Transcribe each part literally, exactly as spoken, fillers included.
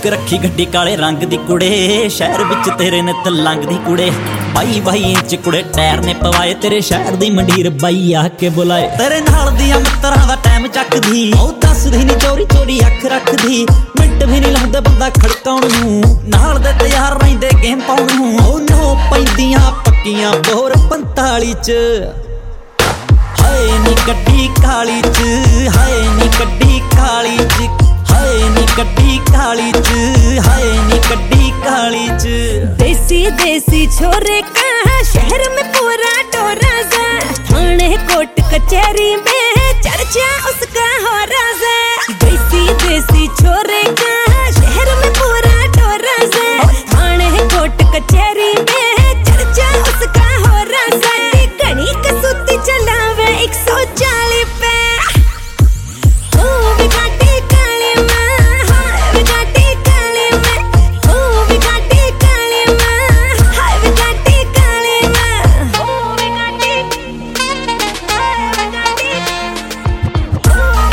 Book रखी गड्डी काले रंग दी कुड़े, शहर विच तेरे नित लंघदी कुड़े। बाई बाई इंच कुड़े टायर ने पवाए, तेरे शहर दी मंडीर बाई आके बुलाए। तेरे नाल दियां मित्तरां दा टाइम चकदी, ओ दसदी नी चोरी चोरी अख रखदी। मिंट भी नी लाउंदे बंदा खड़काउण नूं, नाल दे तैयार रहिंदे गेम पाउण नूं। ओ नो पैंदियां पक्कियां बोर पंताली च, हाय नी गड्डी काली च, हाय नी गड्डी काली च, हाय नी गड्डी काली च, हाय नी गड्डी काली च। देसी देसी छोरे का शहर में पूरा टोरा सा, थाने कोर्ट कचहरी में चर्चा उसका हो राजा। देसी देसी छोरे का शहर में पूरा टोरा सा, थाने कोर्ट कचहरी में चर्चा उसका हो राजा। घनी कसूती चलावे एक सौ चालीस पे, ओ विगाटी काली मां, हाय विगाटी काली मां, ओ विगाटी काली मां, हाय विगाटी काली मां, ओ विगाटी, हाय विगाटी, ओ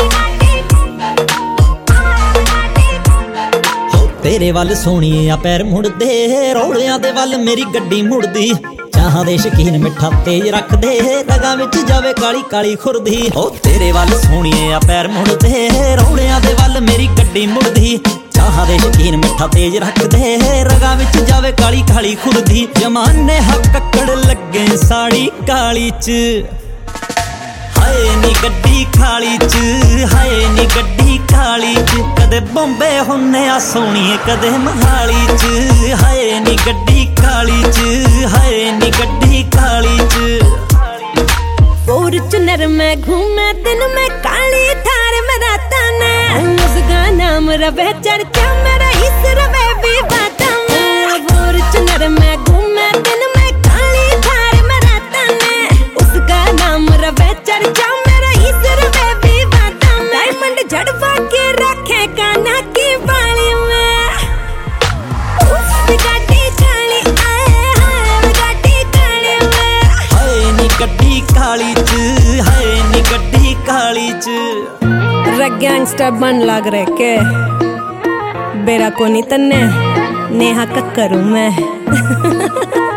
विगाटी। तेरे वल सोहणीए आ पैर मुड़दे, रौलियां दे वल मेरी गड्डी मुड़दी। चाहां दे शकीन मिठा तेज रख दे, रगां विच जावे काली काली खुरदी। ओ तेरे वल सोहणीए आ पैर मुड़दे, रौलियां दे वल मेरी गड्डी मुड़दी। चाहां दे शकीन मिठा तेज रख दे, रगां विच जावे काली काली खुरदी। जमाने हक कक्कड़ लगे साड़ी काली च, हाय नी गड्डी काली च, हाय नी गड्डी काली च। कदे बॉम्बे हुन्ने आ सोहणीए कदे मोहाली च, हाय नी गड्डी काली च, हाय नी गड्डी काली च। फॉर्च्यूनर में घूमे दिन में काली थार में राता ने, उसका नाम रवे चर्चा मेरा इस रवे भी बाता में। फॉर्च्यूनर में घूमे दिन में काली थार में राता ने, उसका नाम रवे चर्चा मेरा इस रवे भी बाता में। डायमंड झड़वा के रखे काना की बाली में, उफ विगाटी काली आए, हाय विगाटी काली में, हाय नी गड्डी काली च, हाय नी गड्डी काली च। गैंगस्टर बन लग रहे के बेरा को नहीं तन्ने नेहा कक्करू मैं।